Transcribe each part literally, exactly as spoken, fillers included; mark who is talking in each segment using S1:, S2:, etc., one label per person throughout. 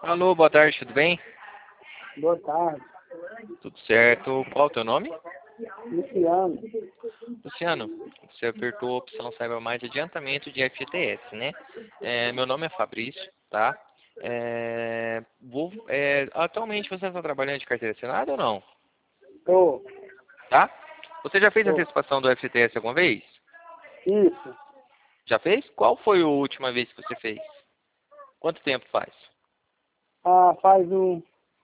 S1: Alô, boa tarde, tudo bem?
S2: Boa tarde.
S1: Tudo certo. Qual é o teu nome?
S2: Luciano.
S1: Luciano, você apertou a opção Saiba Mais de adiantamento de F G T S, né? É, meu nome é Fabrício, tá? É, vou, é, atualmente você está trabalhando de carteira assinada ou não?
S2: Tô.
S1: Tá? Você já fez a
S2: Tô.
S1: antecipação do F G T S alguma vez?
S2: Isso.
S1: Já fez? Qual foi a última vez que você fez? Quanto tempo faz?
S2: Ah, faz um,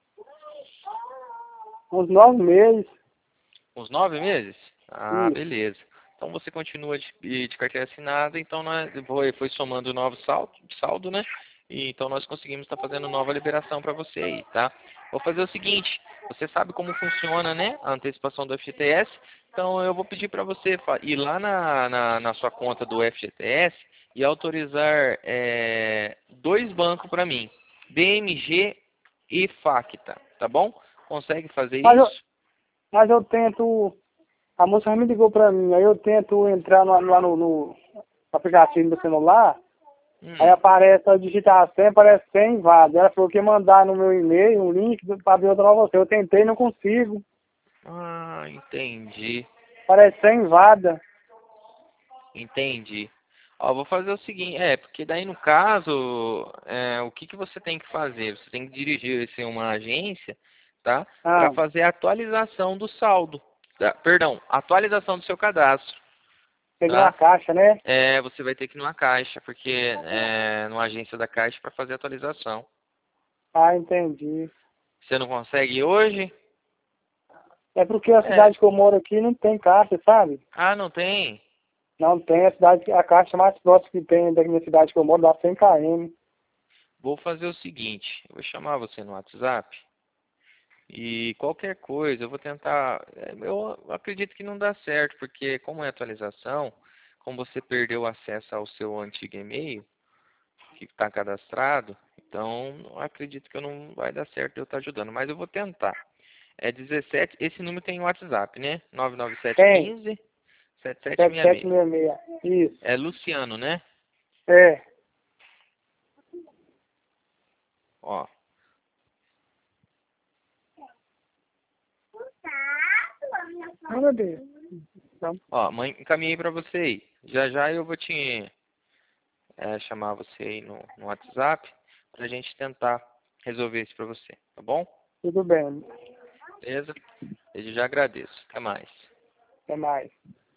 S2: uns nove meses.
S1: Uns nove meses? Ah,
S2: Isso.
S1: beleza. Então você continua de, de carteira assinada, então nós, foi, foi somando novo saldo, saldo, né? E então nós conseguimos estar fazendo nova liberação para você aí, tá? Vou fazer o seguinte, você sabe como funciona, né? A antecipação do F G T S. Então eu vou pedir para você fa- ir lá na, na, na sua conta do F G T S e autorizar é, dois bancos para mim, B M G e Facta, tá bom? Consegue fazer
S2: Mas eu,
S1: isso?
S2: mas eu tento. A moça me ligou pra mim, aí eu tento entrar no- lá no, no aplicativo do celular, aí
S1: Hum.
S2: aparece, eu digitar a senha, aparece senha invade. Ela falou que ia mandar no meu e-mail um link pra ver outra pra você. Eu tentei, não consigo.
S1: Ah, entendi,
S2: Parece senha invada.
S1: entendi. Ó, vou fazer o seguinte, é, porque daí no caso, é, o que que você tem que fazer? Você tem que dirigir-se a uma agência, tá? Para
S2: Ah,
S1: fazer a atualização do saldo, tá? Perdão, atualização do seu cadastro,
S2: peguei uma
S1: tá?
S2: caixa, né?
S1: É, você vai ter que ir numa caixa, porque é numa agência da caixa para fazer a atualização.
S2: Ah, entendi.
S1: Você não consegue ir hoje?
S2: É porque a
S1: É.
S2: cidade que eu moro aqui não tem caixa, sabe?
S1: Ah, não tem?
S2: Não tem, a cidade, a caixa mais próxima que tem da minha cidade que eu moro dá cem quilômetros.
S1: Vou fazer o seguinte, eu vou chamar você no WhatsApp. E qualquer coisa, eu vou tentar. é, Eu acredito que não dá certo, porque como é atualização, como você perdeu o acesso ao seu antigo e-mail, que está cadastrado, então eu acredito que eu não vai dar certo de eu estar ajudando, mas eu vou tentar. É dezessete, esse número tem WhatsApp, né? nove nove sete um
S2: Tem,
S1: cinco, sete sete seis seis.
S2: sete sete seis seis. Isso.
S1: É Luciano, né?
S2: É.
S1: Ó,
S2: Ah, meu Deus. Então,
S1: ó, mãe, encaminhei para você aí. Já já eu vou te é, chamar você aí no, no WhatsApp para a gente tentar resolver isso para você, tá bom?
S2: tudo bem.
S1: Beleza? Eu já agradeço. Até mais.
S2: Até mais.